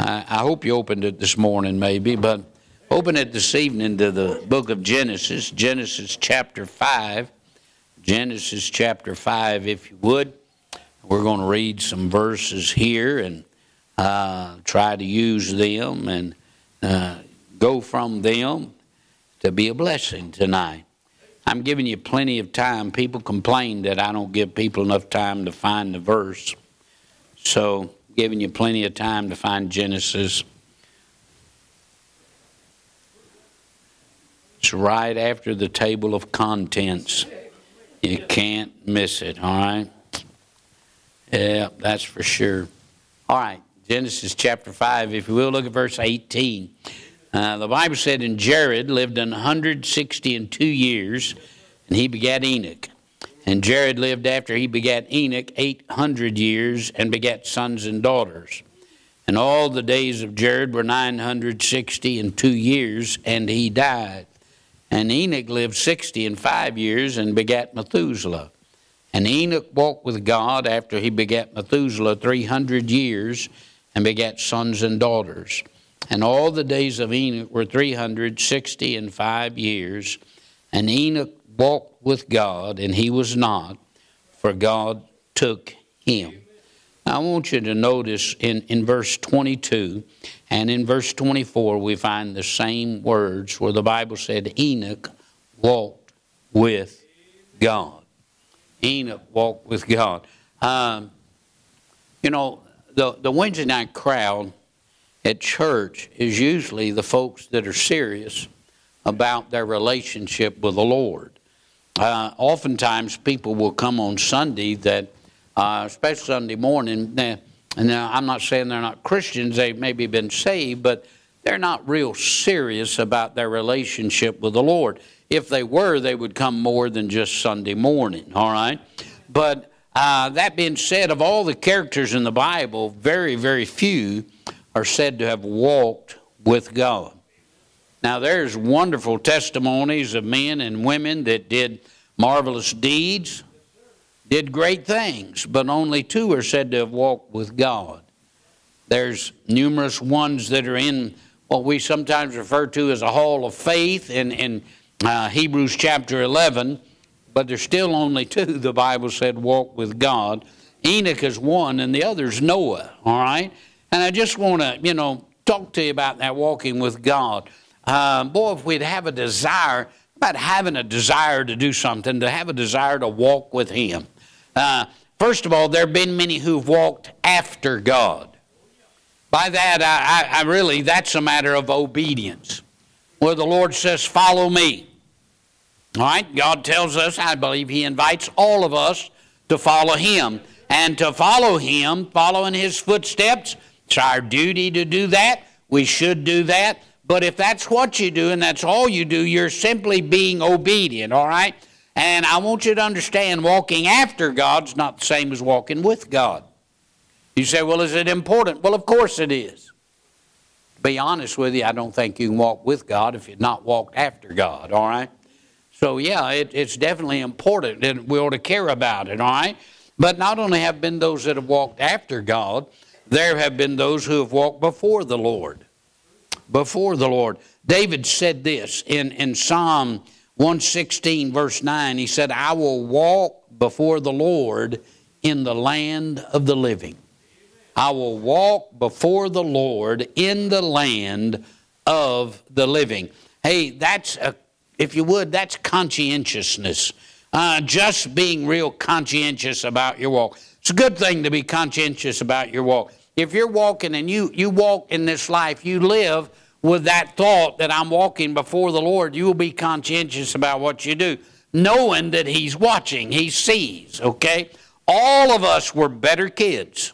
I hope you opened it this morning maybe, but open it this evening to the book of Genesis, Genesis chapter 5. Genesis chapter 5, if you would. We're going to read some verses here and try to use them and go from them to be a blessing tonight. I'm giving you plenty of time. People complain that I don't give people enough time to find the verse. So, giving you plenty of time to find Genesis. It's right after the table of contents. You can't miss it, all right? Yeah, that's for sure. All right, Genesis chapter 5, if you will, look at verse 18. The Bible said, "And Jared lived 162 years, and he begat Enoch. And Jared lived after he begat Enoch 800 years, and begat sons and daughters. And all the days of Jared were 962 years, and he died. And Enoch lived 65 years, and begat Methuselah. And Enoch walked with God after he begat Methuselah 300 years, and begat sons and daughters. And all the days of Enoch were 365 years. And Enoch walked with God, and he was not, for God took him." Now, I want you to notice in verse 22 and in verse 24, we find the same words where the Bible said Enoch walked with God. Enoch walked with God. The Wednesday night crowd at church is usually the folks that are serious about their relationship with the Lord. Oftentimes people will come on Sunday that, especially Sunday morning, and now I'm not saying they're not Christians, they've maybe been saved, but they're not real serious about their relationship with the Lord. If they were, they would come more than just Sunday morning, all right? But that being said, of all the characters in the Bible, very, very few are said to have walked with God. Now, there's wonderful testimonies of men and women that did marvelous deeds, did great things, but only two are said to have walked with God. There's numerous ones that are in what we sometimes refer to as a hall of faith in Hebrews chapter 11, but there's still only two, the Bible said, walk with God. Enoch is one, and the other is Noah, all right? And I just want to, talk to you about that walking with God. Boy, if we'd have a desire, about having a desire to do something, to have a desire to walk with Him. First of all, there have been many who've walked after God. By that, I really, that's a matter of obedience. Where the Lord says, follow me. All right, God tells us, I believe He invites all of us to follow Him. And to follow Him, following His footsteps, it's our duty to do that. We should do that. But if that's what you do and that's all you do, you're simply being obedient, all right? And I want you to understand, walking after God's not the same as walking with God. You say, well, is it important? Well, of course it is. To be honest with you, I don't think you can walk with God if you've not walked after God, all right? So, yeah, it's definitely important, and we ought to care about it, all right? But not only have been those that have walked after God, there have been those who have walked before the Lord. Before the Lord. David said this in Psalm 116, verse 9. He said, I will walk before the Lord in the land of the living. I will walk before the Lord in the land of the living. Hey, if you would, that's conscientiousness. Just being real conscientious about your walk. It's a good thing to be conscientious about your walk. If you're walking and you walk in this life, you live with that thought that I'm walking before the Lord, you will be conscientious about what you do, knowing that He's watching, He sees, okay? All of us were better kids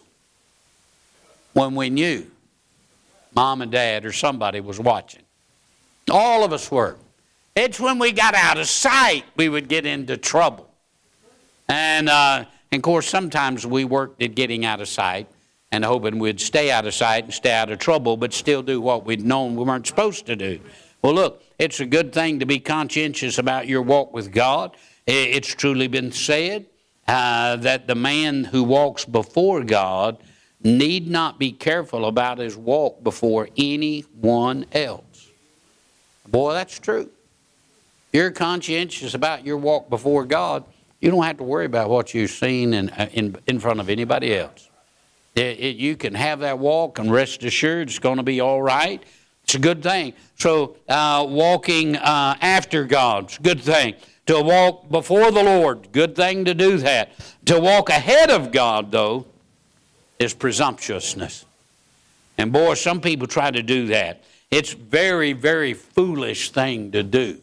when we knew Mom and Dad or somebody was watching. All of us were. It's when we got out of sight we would get into trouble. And of course, sometimes we worked at getting out of sight and hoping we'd stay out of sight and stay out of trouble, but still do what we'd known we weren't supposed to do. Well, look, it's a good thing to be conscientious about your walk with God. It's truly been said that the man who walks before God need not be careful about his walk before anyone else. Boy, that's true. If you're conscientious about your walk before God, you don't have to worry about what you've seen in front of anybody else. You can have that walk and rest assured it's going to be all right. It's a good thing. So walking after God, it's a good thing. To walk before the Lord, good thing to do that. To walk ahead of God, though, is presumptuousness. And boy, some people try to do that. It's very, very foolish thing to do.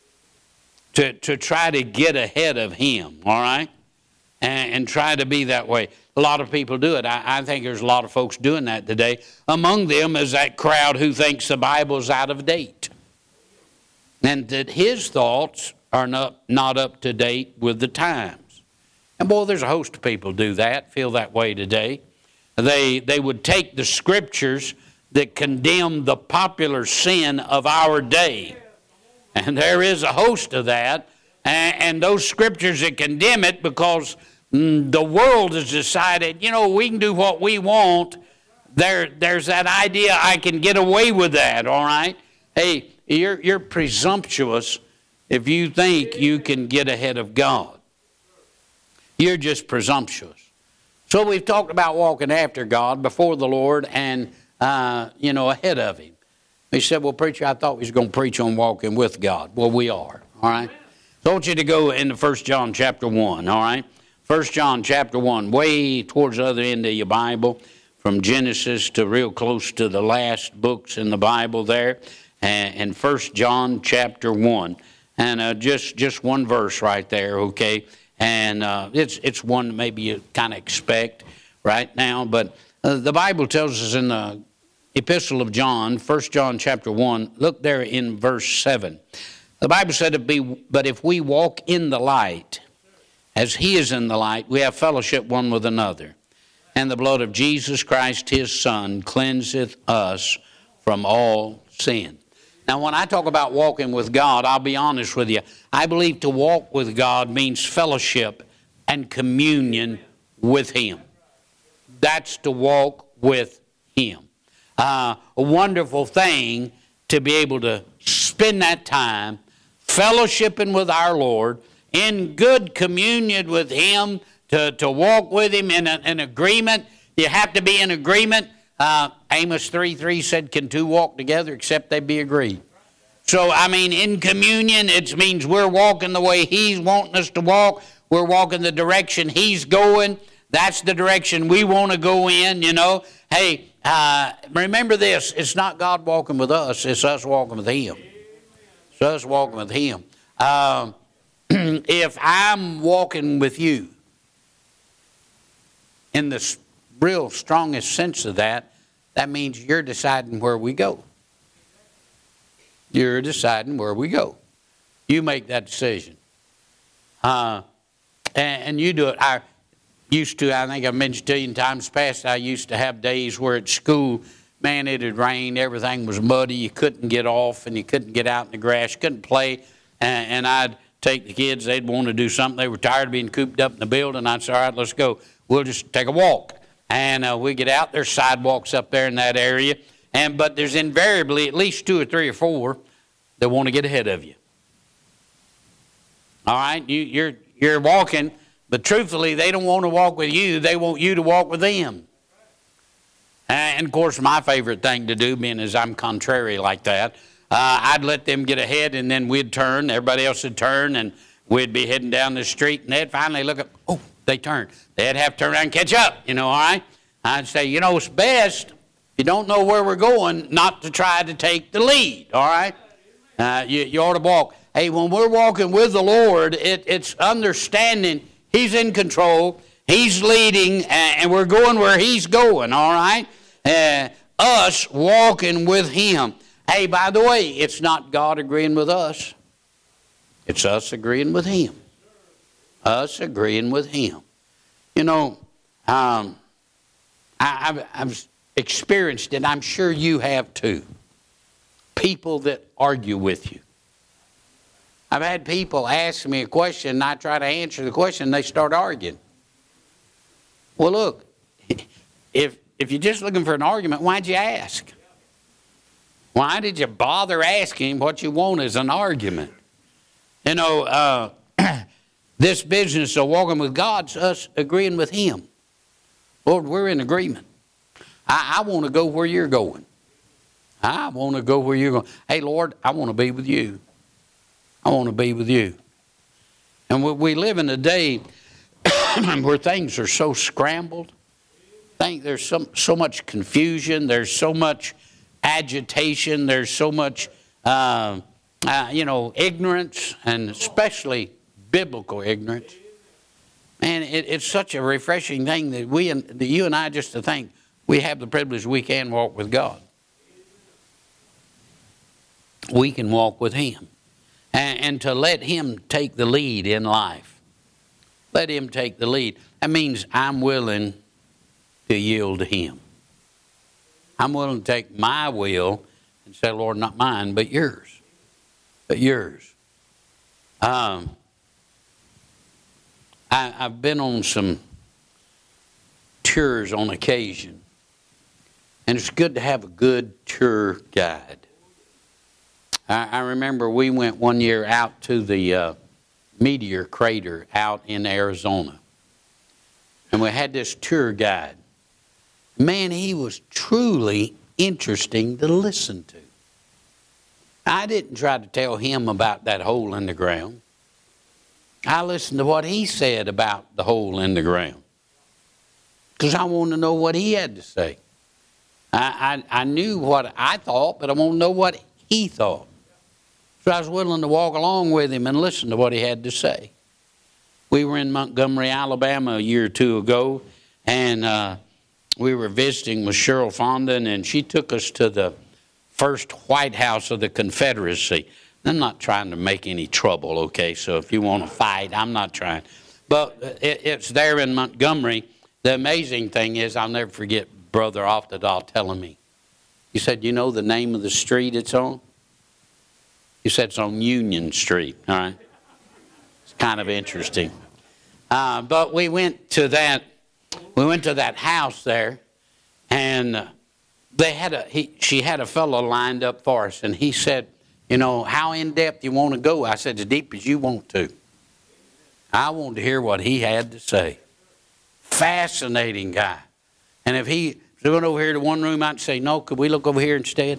To try to get ahead of Him, all right? And try to be that way. A lot of people do it. I think there's a lot of folks doing that today. Among them is that crowd who thinks the Bible's out of date. And that his thoughts are not up to date with the times. And boy, there's a host of people do that, feel that way today. They would take the scriptures that condemn the popular sin of our day. And there is a host of that. And those scriptures that condemn it because the world has decided, we can do what we want. There's that idea I can get away with that, all right? Hey, you're presumptuous if you think you can get ahead of God. You're just presumptuous. So we've talked about walking after God, before the Lord, and, ahead of Him. He said, well, preacher, I thought we was going to preach on walking with God. Well, we are, all right? So I want you to go into 1 John chapter 1, all right? 1 John chapter 1, way towards the other end of your Bible, from Genesis to real close to the last books in the Bible there, and 1 John chapter 1. And just one verse right there, okay? And it's one maybe you kind of expect right now, but the Bible tells us in the Epistle of John, 1 John chapter 1, look there in verse 7. The Bible said, but if we walk in the light, as He is in the light, we have fellowship one with another. And the blood of Jesus Christ, His Son, cleanseth us from all sin. Now, when I talk about walking with God, I'll be honest with you. I believe to walk with God means fellowship and communion with Him. That's to walk with Him. A wonderful thing to be able to spend that time fellowshipping with our Lord, in good communion with Him, to walk with Him in agreement. You have to be in agreement. Amos 3:3 said, can two walk together except they be agreed? So, in communion, it means we're walking the way He's wanting us to walk. We're walking the direction He's going. That's the direction we want to go in, Hey, remember this. It's not God walking with us. It's us walking with Him. It's us walking with Him. If I'm walking with you, in the real strongest sense of that, that means you're deciding where we go. You're deciding where we go. You make that decision. And you do it. I think I've mentioned to you in times past, I used to have days where at school, man, it had rained, everything was muddy, you couldn't get off and you couldn't get out in the grass, you couldn't play, and I'd take the kids, they'd want to do something, they were tired of being cooped up in the building, I'd say, all right, let's go, we'll just take a walk. And we get out, there's sidewalks up there in that area, but there's invariably at least 2 or 3 or 4 that want to get ahead of you. All right, you're walking, but truthfully, they don't want to walk with you. They want you to walk with them. And, of course, my favorite thing to do, being as I'm contrary like that, I'd let them get ahead, and then we'd turn. Everybody else would turn, and we'd be heading down the street, and they'd finally look up. Oh, they turned. They'd have to turn around and catch up, all right? I'd say, it's best, if you don't know where we're going, not to try to take the lead, all right? You ought to walk. Hey, when we're walking with the Lord, it's understanding He's in control, He's leading, and we're going where He's going, all right? Us walking with Him. Hey, by the way, it's not God agreeing with us. It's us agreeing with Him. Us agreeing with Him. I've experienced it, I'm sure you have too. People that argue with you. I've had people ask me a question, and I try to answer the question, and they start arguing. Well, look, if if you're just looking for an argument, why'd you ask? Why did you bother asking what you want as an argument? You know, this business of walking with God's us agreeing with Him. Lord, we're in agreement. I want to go where you're going. I want to go where you're going. Hey, Lord, I want to be with you. I want to be with you. And we live in a day where things are so scrambled. There's so much confusion. There's so much agitation. There's so much, ignorance, and especially biblical ignorance. And it's such a refreshing thing that you and I, just to think we have the privilege we can walk with God. We can walk with Him. And to let Him take the lead in life. Let Him take the lead. That means I'm willing to yield to Him. I'm willing to take my will and say, Lord, not mine, but yours. But yours. I've been on some tours on occasion. And it's good to have a good tour guide. I remember we went one year out to the Meteor Crater out in Arizona. And we had this tour guide. Man, he was truly interesting to listen to. I didn't try to tell him about that hole in the ground. I listened to what he said about the hole in the ground. Because I wanted to know what he had to say. I knew what I thought, but I wanted to know what he thought. So I was willing to walk along with him and listen to what he had to say. We were in Montgomery, Alabama a year or two ago, and we were visiting with Cheryl Fondon, and she took us to the first White House of the Confederacy. I'm not trying to make any trouble, okay? So if you want to fight, I'm not trying. But it's there in Montgomery. The amazing thing is, I'll never forget Brother Oftedal telling me. He said, you know the name of the street it's on? He said it's on Union Street, all right? It's kind of interesting. But we went to that house there, and she had a fellow lined up for us, and he said, you know, how in-depth you want to go? I said, as deep as you want to. I wanted to hear what he had to say. Fascinating guy. And if he went over here to one room, I'd say, no, could we look over here instead?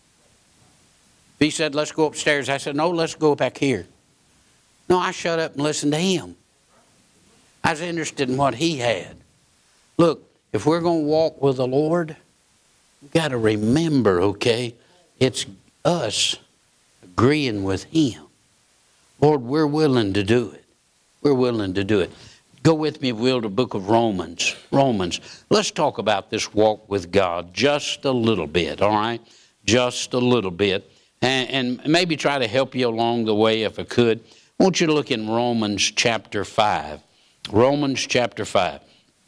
If he said, let's go upstairs, I said, no, let's go back here. No, I shut up and listened to him. I was interested in what he had. Look, if we're going to walk with the Lord, we've got to remember, okay, it's us agreeing with Him. Lord, we're willing to do it. We're willing to do it. Go with me, if you will, to the book of Romans. Romans. Let's talk about this walk with God just a little bit, all right? Just a little bit. And maybe try to help you along the way if I could. I want you to look in Romans chapter 5. Romans chapter 5.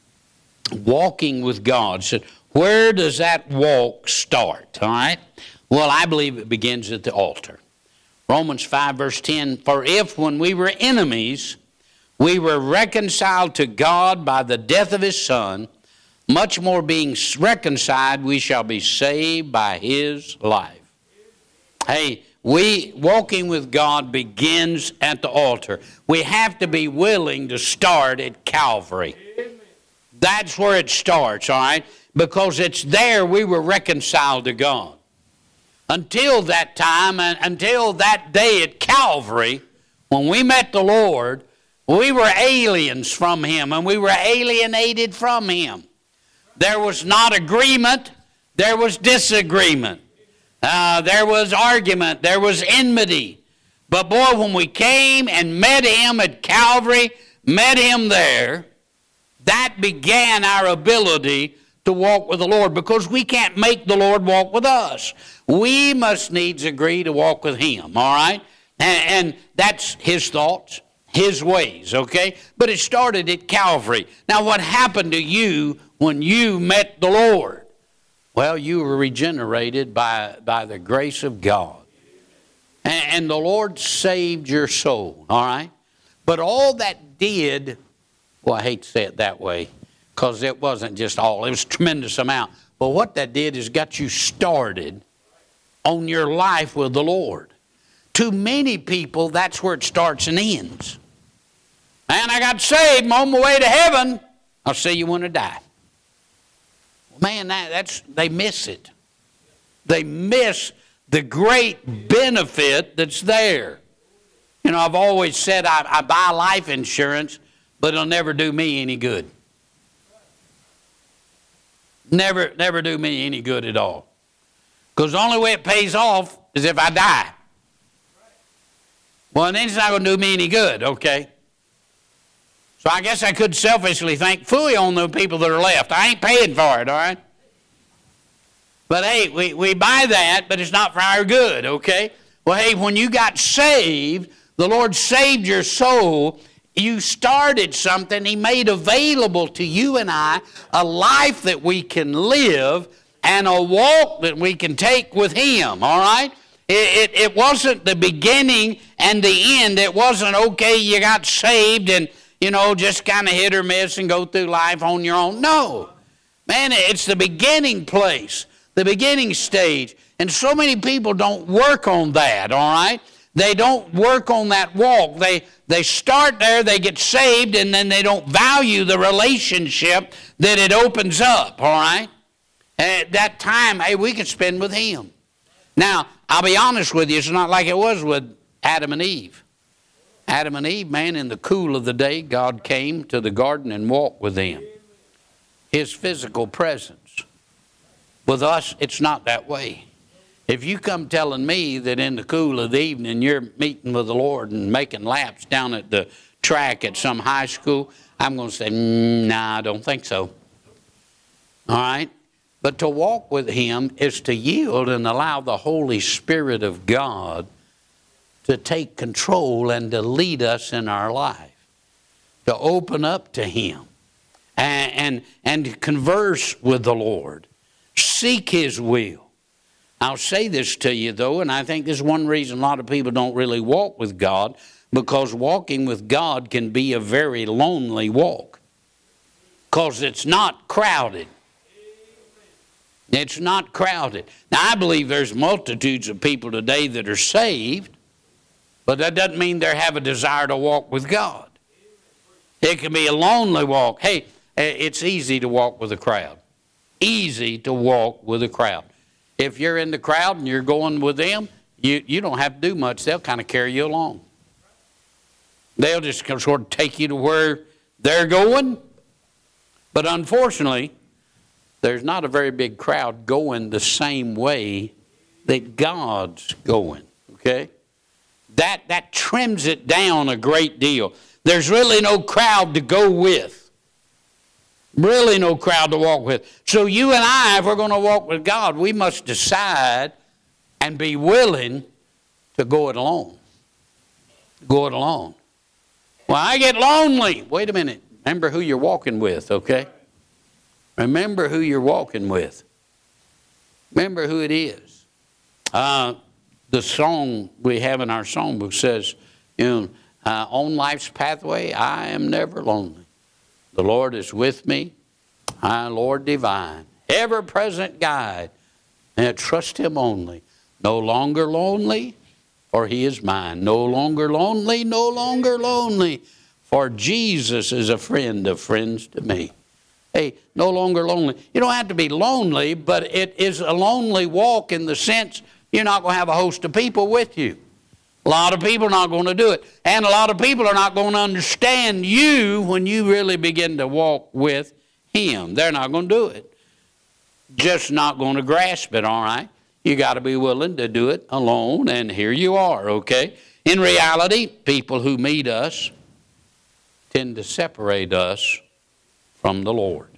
Walking with God. So where does that walk start, all right? Well, I believe it begins at the altar. Romans 5 verse 10, for if when we were enemies, we were reconciled to God by the death of His Son, much more being reconciled, we shall be saved by His life. Hey, walking with God begins at the altar. We have to be willing to start at Calvary. That's where it starts, all right? Because it's there we were reconciled to God. Until that time, and until that day at Calvary, when we met the Lord, we were aliens from Him, and we were alienated from Him. There was not agreement, there was disagreement. There was argument, there was enmity. But boy, when we came and met Him at Calvary, met Him there, that began our ability to walk with the Lord, because we can't make the Lord walk with us. We must needs agree to walk with Him, all right? And that's His thoughts, His ways, okay? But it started at Calvary. Now, what happened to you when you met the Lord? Well, you were regenerated by the grace of God. And the Lord saved your soul, all right? But all that did, well, I hate to say it that way, because it wasn't just all. It was a tremendous amount. But what that did is got you started on your life with the Lord. Too many people, that's where it starts and ends. Man, I got saved, I'm on my way to heaven. I'll see you when I die. Man, they miss it. They miss the great benefit that's there. You know, I've always said I buy life insurance, but it'll never do me any good. Never do me any good at all. Because the only way it pays off is if I die. Well, then it's not going to do me any good, okay? So I guess I could selfishly think fully on the people that are left. I ain't paying for it, all right? But hey, we buy that, but it's not for our good, okay? Well, hey, when you got saved, the Lord saved your soul. You started something. He made available to you and I a life that we can live and a walk that we can take with Him, all right? It wasn't the beginning and the end. It wasn't, okay, you got saved and, you know, just kind of hit or miss and go through life on your own. No. Man, it's the beginning place, the beginning stage. And so many people don't work on that, all right? They don't work on that walk. They start there, they get saved, and then they don't value the relationship that it opens up, all right? At that time, hey, we can spend with Him. Now, I'll be honest with you, it's not like it was with Adam and Eve. Adam and Eve, man, in the cool of the day, God came to the garden and walked with them. His physical presence. With us, it's not that way. If you come telling me that in the cool of the evening you're meeting with the Lord and making laps down at the track at some high school, I'm going to say, nah, I don't think so. All right? But to walk with Him is to yield and allow the Holy Spirit of God to take control and to lead us in our life, to open up to Him and to converse with the Lord, seek His will. I'll say this to you, though, and I think this is one reason a lot of people don't really walk with God, because walking with God can be a very lonely walk, because it's not crowded. It's not crowded. Now, I believe there's multitudes of people today that are saved, but that doesn't mean they have a desire to walk with God. It can be a lonely walk. Hey, it's easy to walk with a crowd. Easy to walk with a crowd. If you're in the crowd and you're going with them, you don't have to do much. They'll kind of carry you along. They'll just sort of take you to where they're going. But unfortunately, there's not a very big crowd going the same way that God's going, okay? That trims it down a great deal. There's really no crowd to go with. Really no crowd to walk with. So you and I, if we're going to walk with God, we must decide and be willing to go it alone. Go it alone. Well, I get lonely. Wait a minute. Remember who you're walking with, okay? Remember who you're walking with. Remember who it is. The song we have in our songbook says, on life's pathway, I am never lonely. The Lord is with me, my Lord divine, ever-present guide, and I trust Him only. No longer lonely, for He is mine. No longer lonely, no longer lonely, for Jesus is a friend of friends to me. Hey, no longer lonely. You don't have to be lonely, but it is a lonely walk in the sense you're not going to have a host of people with you. A lot of people are not going to do it. And a lot of people are not going to understand you when you really begin to walk with Him. They're not going to do it. Just not going to grasp it, all right? You got to be willing to do it alone, and here you are, okay? In reality, people who meet us tend to separate us from the Lord.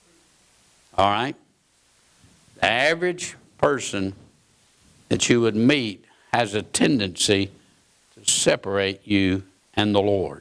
All right? The average person that you would meet has a tendency to separate you and the Lord.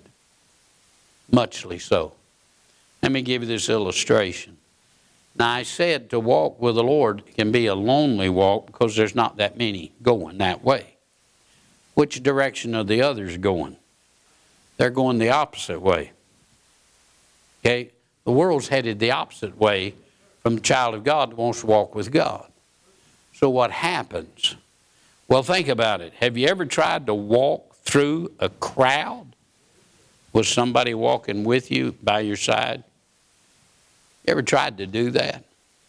Muchly so. Let me give you this illustration. Now, I said to walk with the Lord can be a lonely walk because there's not that many going that way. Which direction are the others going? They're going the opposite way. Okay? The world's headed the opposite way from the child of God that wants to walk with God. So what happens? Well, think about it. Have you ever tried to walk through a crowd with somebody walking with you by your side? You ever tried to do that?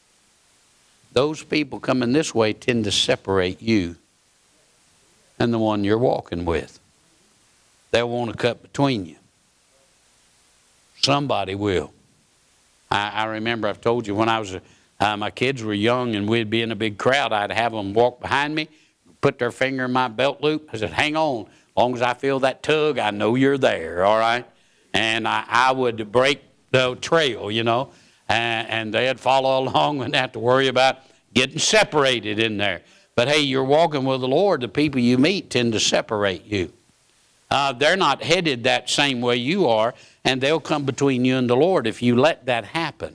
Those people coming this way tend to separate you and the one you're walking with. They'll want to cut between you. Somebody will. I remember I've told you when I was my kids were young and we'd be in a big crowd, I'd have them walk behind me, put their finger in my belt loop. I said, hang on. As long as I feel that tug, I know you're there, all right? And I would break the trail, you know, and they'd follow along and have to worry about getting separated in there. But hey, you're walking with the Lord. The people you meet tend to separate you. They're not headed that same way you are, and they'll come between you and the Lord if you let that happen.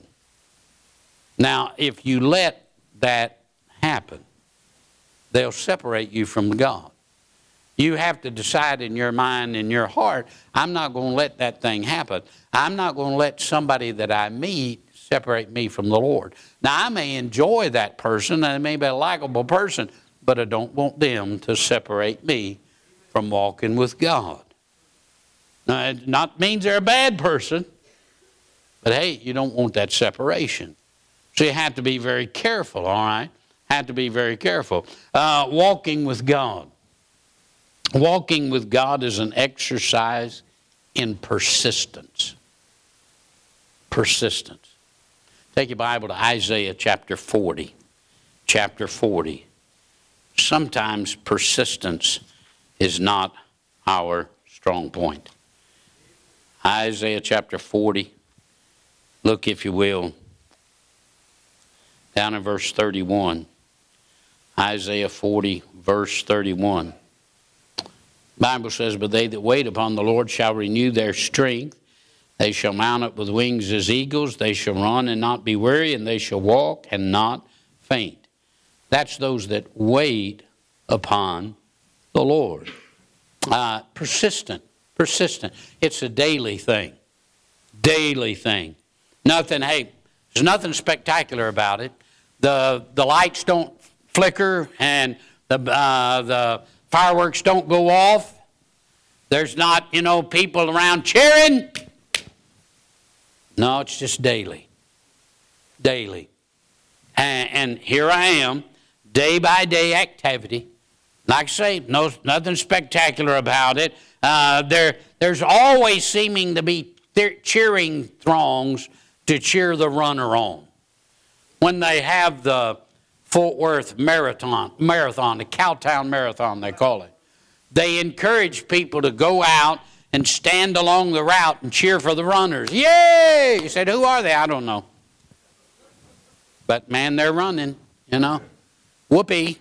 Now, if you let that happen, they'll separate you from God. You have to decide in your mind, in your heart, I'm not going to let that thing happen. I'm not going to let somebody that I meet separate me from the Lord. Now, I may enjoy that person, and they may be a likable person, but I don't want them to separate me from walking with God. Now, it not means they're a bad person, but hey, you don't want that separation. So you have to be very careful, all right? Have to be very careful. Walking with God. Walking with God is an exercise in persistence. Persistence. Take your Bible to Isaiah chapter 40. Chapter 40. Sometimes persistence is not our strong point. Isaiah chapter 40. Look, if you will, down in verse 31. Isaiah 40, verse 31. The Bible says, but they that wait upon the Lord shall renew their strength. They shall mount up with wings as eagles. They shall run and not be weary, and they shall walk and not faint. That's those that wait upon the Lord. Persistent. It's a daily thing. Daily thing. Nothing, hey, there's nothing spectacular about it. The lights don't flicker and the fireworks don't go off. There's not, people around cheering. No, it's just daily. Daily. And here I am, day by day activity. Like I say, nothing spectacular about it. There's always seeming to be cheering throngs to cheer the runner on. When they have the Fort Worth Marathon, the Cowtown Marathon they call it, they encourage people to go out and stand along the route and cheer for the runners. Yay! You said, who are they? I don't know. But man, they're running, Whoopee.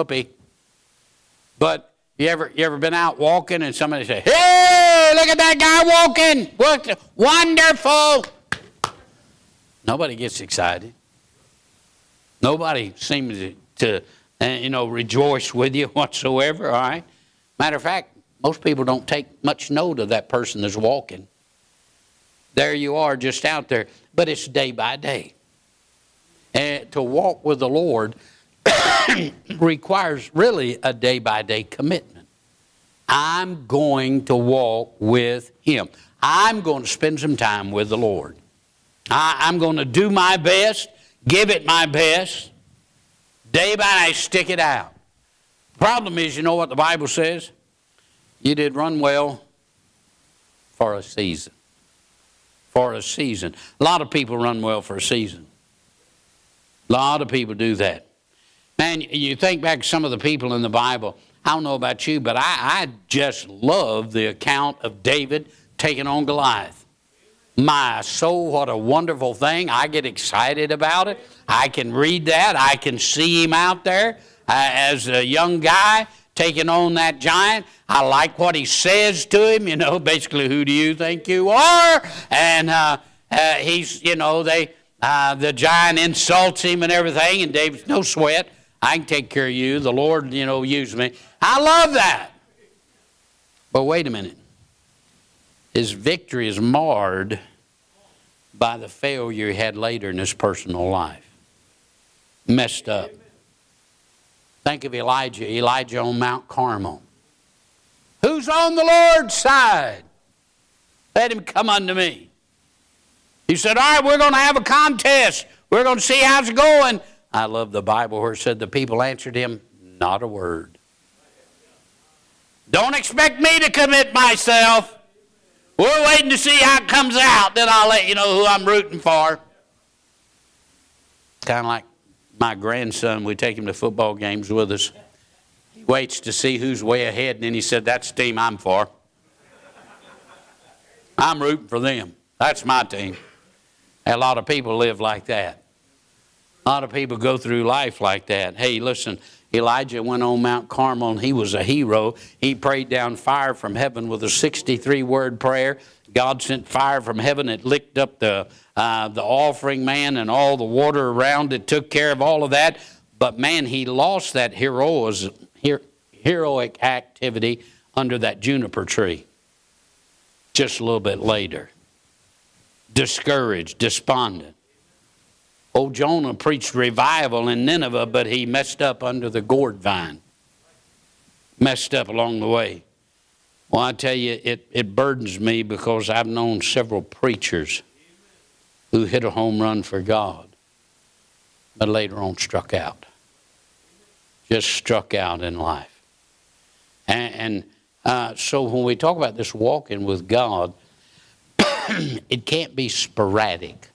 But you ever been out walking and somebody say, hey, look at that guy walking. Wonderful. Nobody gets excited. Nobody seems to rejoice with you whatsoever, all right? Matter of fact, most people don't take much note of that person that's walking. There you are, just out there. But it's day by day. And to walk with the Lord requires really a day-by-day commitment. I'm going to walk with Him. I'm going to spend some time with the Lord. I'm going to do my best, give it my best, day by day, stick it out. The problem is, you know what the Bible says? You did run well for a season. For a season. A lot of people run well for a season. A lot of people do that. Man, you think back to some of the people in the Bible. I don't know about you, but I just love the account of David taking on Goliath. My soul, what a wonderful thing. I get excited about it. I can read that. I can see him out there as a young guy taking on that giant. I like what he says to him, basically, who do you think you are? And he's, the giant insults him and everything, and David's, no sweat. I can take care of you. The Lord, use me. I love that. But wait a minute. His victory is marred by the failure he had later in his personal life. Messed up. Think of Elijah on Mount Carmel. Who's on the Lord's side? Let him come unto me. He said, all right, we're going to have a contest. We're going to see how's it going. I love the Bible where it said the people answered him, not a word. Don't expect me to commit myself. We're waiting to see how it comes out. Then I'll let you know who I'm rooting for. Kind of like my grandson. We take him to football games with us. He waits to see who's way ahead, and then he said, that's the team I'm for. I'm rooting for them. That's my team. A lot of people live like that. A lot of people go through life like that. Hey, listen, Elijah went on Mount Carmel and he was a hero. He prayed down fire from heaven with a 63-word prayer. God sent fire from heaven. It licked up the offering, man, and all the water around it, took care of all of that. But, man, he lost that heroic activity under that juniper tree just a little bit later. Discouraged, despondent. Old Jonah preached revival in Nineveh, but he messed up under the gourd vine. Messed up along the way. Well, I tell you, it burdens me because I've known several preachers who hit a home run for God, but later on struck out. Just struck out in life. And so when we talk about this walking with God, it can't be sporadic.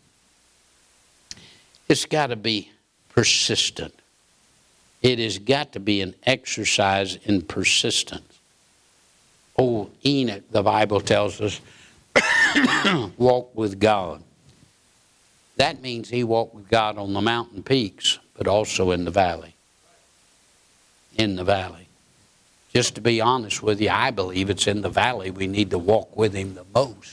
It's got to be persistent. It has got to be an exercise in persistence. Oh, Enoch, the Bible tells us, walked with God. That means he walked with God on the mountain peaks, but also in the valley. In the valley. Just to be honest with you, I believe it's in the valley we need to walk with him the most.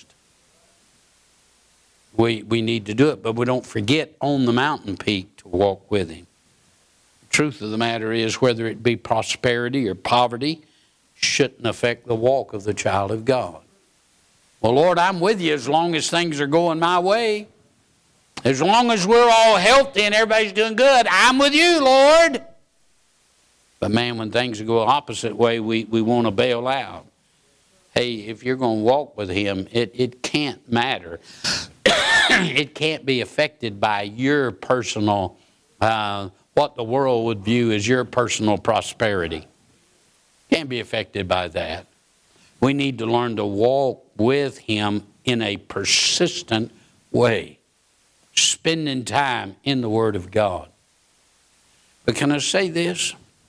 We need to do it, but we don't forget on the mountain peak to walk with him. The truth of the matter is, whether it be prosperity or poverty, shouldn't affect the walk of the child of God. Well, Lord, I'm with you as long as things are going my way. As long as we're all healthy and everybody's doing good, I'm with you, Lord. But man, when things go the opposite way, we want to bail out. Hey, if you're going to walk with him, it can't matter. It can't be affected by your personal, what the world would view as your personal prosperity. Can't be affected by that. We need to learn to walk with him in a persistent way, spending time in the Word of God. But can I say this?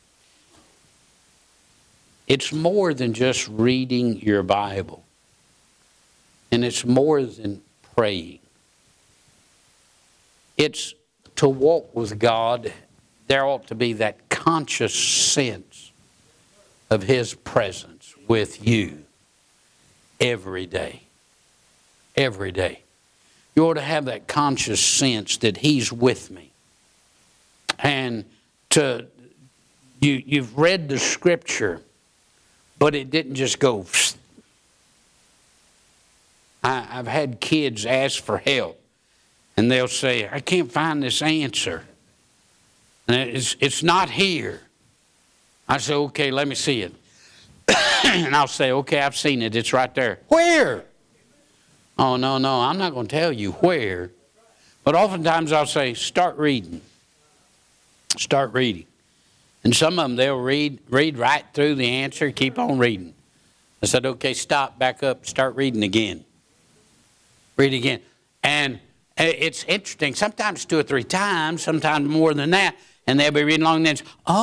It's more than just reading your Bible. And it's more than praying. It's to walk with God. There ought to be that conscious sense of his presence with you every day. Every day. You ought to have that conscious sense that he's with me. And you've read the scripture, but it didn't just go. I've had kids ask for help, and they'll say, I can't find this answer. And it's not here. I say, okay, let me see it. And I'll say, okay, I've seen it. It's right there. Where? Oh, no, I'm not going to tell you where. But oftentimes I'll say, start reading. Start reading. And some of them, they'll read right through the answer, keep on reading. I said, okay, stop, back up, start reading again. Read again. And it's interesting. Sometimes 2 or 3 times, sometimes more than that. And they'll be reading along and then,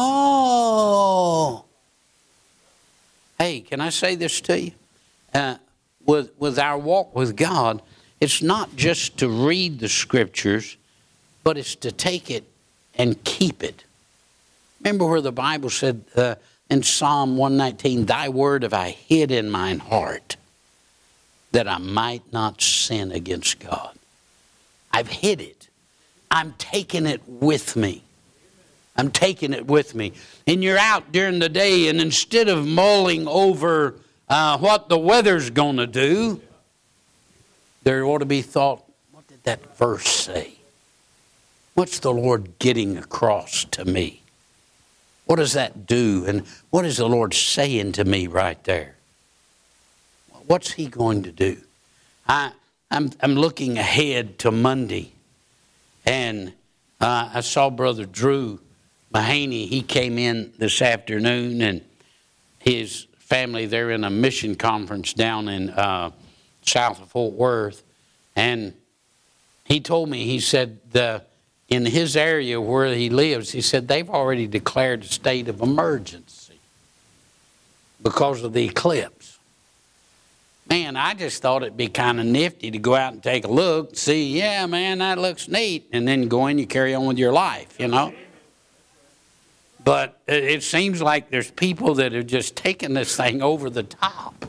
oh. Hey, can I say this to you? With our walk with God, it's not just to read the scriptures, but it's to take it and keep it. Remember where the Bible said in Psalm 119, thy word have I hid in mine heart, that I might not sin against God. I've hid it. I'm taking it with me. I'm taking it with me. And you're out during the day, and instead of mulling over what the weather's going to do, there ought to be thought, what did that verse say? What's the Lord getting across to me? What does that do? And what is the Lord saying to me right there? What's He going to do? I'm looking ahead to Monday, and I saw Brother Drew Mahaney. He came in this afternoon, and his family, they're in a mission conference down in south of Fort Worth, and he told me, he said, in his area where he lives, he said they've already declared a state of emergency because of the eclipse. Man, I just thought it'd be kind of nifty to go out and take a look, see, yeah, man, that looks neat, and then go in, you carry on with your life, you know. But it seems like there's people that are just taking this thing over the top.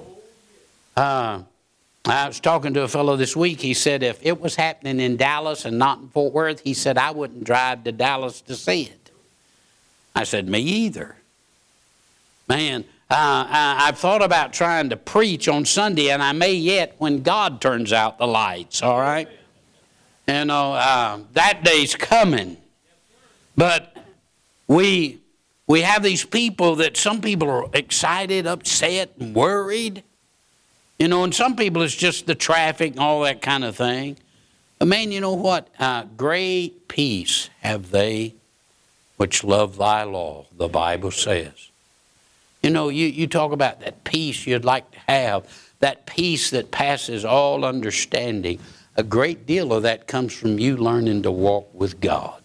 I was talking to a fellow this week. He said if it was happening in Dallas and not in Fort Worth, he said, I wouldn't drive to Dallas to see it. I said, me either. Man, I've thought about trying to preach on Sunday, and I may yet when God turns out the lights, all right? You know, that day's coming. But we have these people that some people are excited, upset, and worried. You know, and some people it's just the traffic and all that kind of thing. But man, you know what? Great peace have they which love thy law, the Bible says. You know, you talk about that peace you'd like to have, that peace that passes all understanding. A great deal of that comes from you learning to walk with God.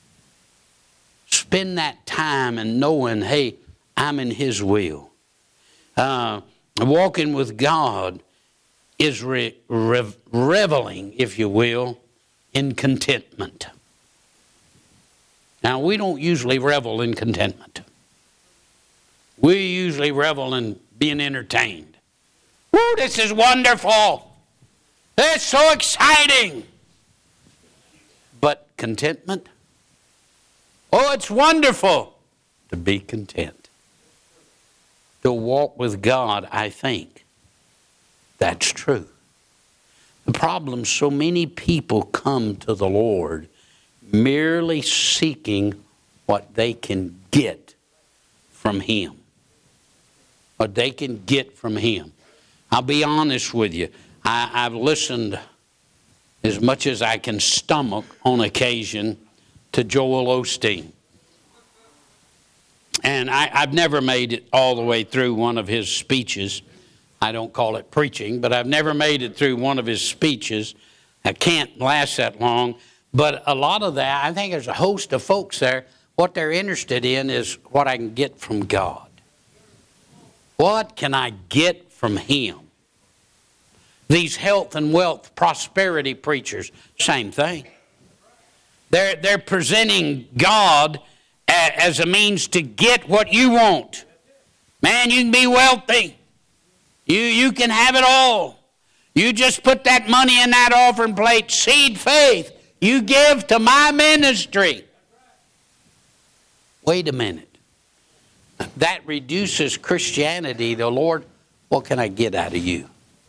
Spend that time and knowing, hey, I'm in His will. Walking with God is reveling, if you will, in contentment. Now, we don't usually revel in contentment. We usually revel in being entertained. Woo, this is wonderful. It's so exciting. But contentment? Oh, it's wonderful to be content. To walk with God, I think that's true. The problem, so many people come to the Lord merely seeking what they can get from Him. What they can get from Him. I'll be honest with you. I've listened as much as I can stomach on occasion to Joel Osteen. And I've never made it all the way through one of his speeches. I don't call it preaching, but I've never made it through one of his speeches. I can't last that long. But a lot of that, I think there's a host of folks there, what they're interested in is what I can get from God. What can I get from Him? These health and wealth prosperity preachers, same thing. They're presenting God as a means to get what you want. Man, you can be wealthy. You can have it all. You just put that money in that offering plate, seed faith. You give to my ministry. Wait a minute. That reduces Christianity to, Lord, what can I get out of you?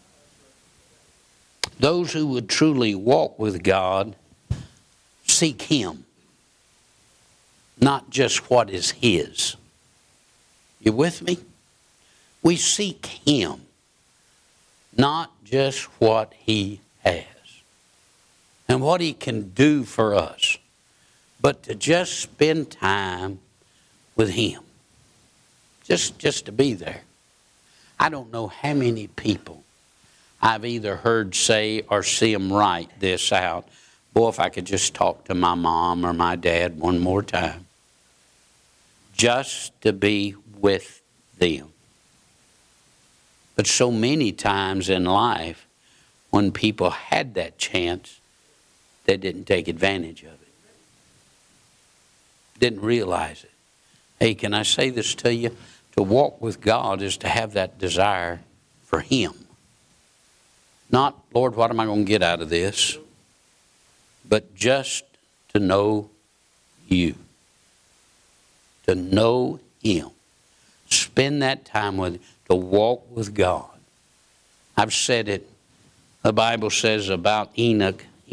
Those who would truly walk with God seek Him, not just what is His. You with me? We seek Him, not just what He has and what He can do for us, but to just spend time with Him, just to be there. I don't know how many people I've either heard say or see them write this out. Boy, if I could just talk to my mom or my dad one more time. Just to be with them. But so many times in life, when people had that chance, they didn't take advantage of it. Didn't realize it. Hey, can I say this to you? To walk with God is to have that desire for Him. Not, Lord, what am I going to get out of this? But just to know You. To know Him. Spend that time with Him. To walk with God. I've said it. The Bible says about Enoch.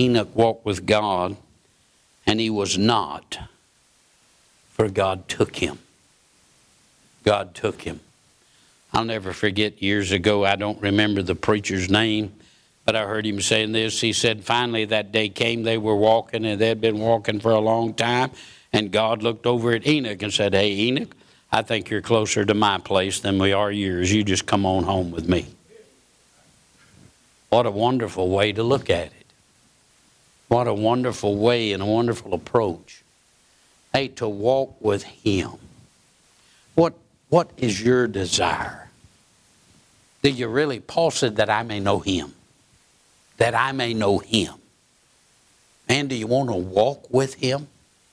Enoch walked with God, and he was not, for God took him. God took him. I'll never forget years ago, I don't remember the preacher's name, but I heard him saying this. He said, finally that day came, they were walking, and they'd been walking for a long time, and God looked over at Enoch and said, hey, Enoch, I think you're closer to my place than we are yours. You just come on home with me. What a wonderful way to look at it. What a wonderful way and a wonderful approach. Hey, to walk with him. What is your desire? Do you really? Paul said that I may know him. That I may know him. Man, do you want to walk with him?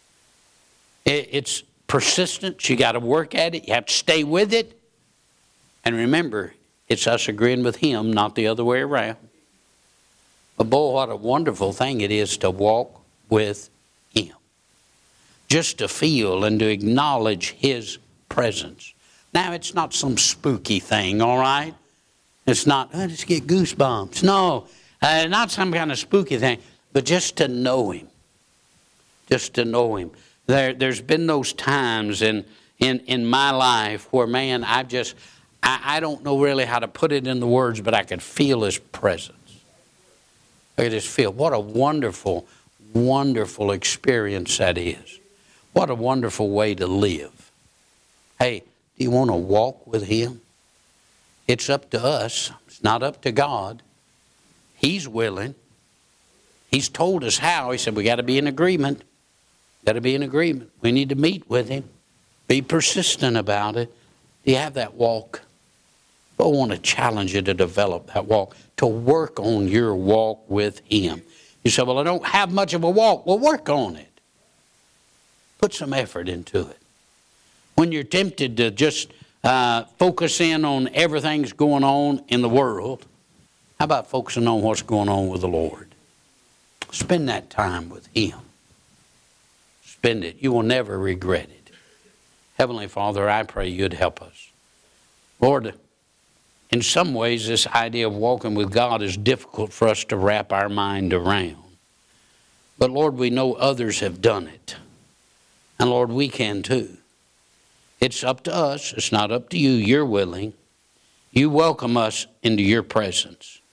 It's persistence. You got to work at it. You have to stay with it. And remember, it's us agreeing with him, not the other way around. But boy, what a wonderful thing it is to walk with him. Just to feel and to acknowledge his presence. Now, it's not some spooky thing, all right? It's not, I just get goosebumps. No, not some kind of spooky thing, but just to know him. Just to know him. There's been those times in my life where, man, I don't know really how to put it in the words, but I could feel his presence. I could just feel what a wonderful, wonderful experience that is. What a wonderful way to live. Hey, do you want to walk with him? It's up to us. It's not up to God. He's willing. He's told us how. He said we got to be in agreement. Got to be in agreement. We need to meet with him. Be persistent about it. Do you have that walk? I want to challenge you to develop that walk, to work on your walk with him. You say, well, I don't have much of a walk. Well, work on it. Put some effort into it. When you're tempted to just focus in on everything's going on in the world, how about focusing on what's going on with the Lord? Spend that time with him. Spend it. You will never regret it. Heavenly Father, I pray you'd help us. Lord, in some ways, this idea of walking with God is difficult for us to wrap our mind around. But Lord, we know others have done it. And Lord, we can too. It's up to us. It's not up to you. You're willing. You welcome us into your presence.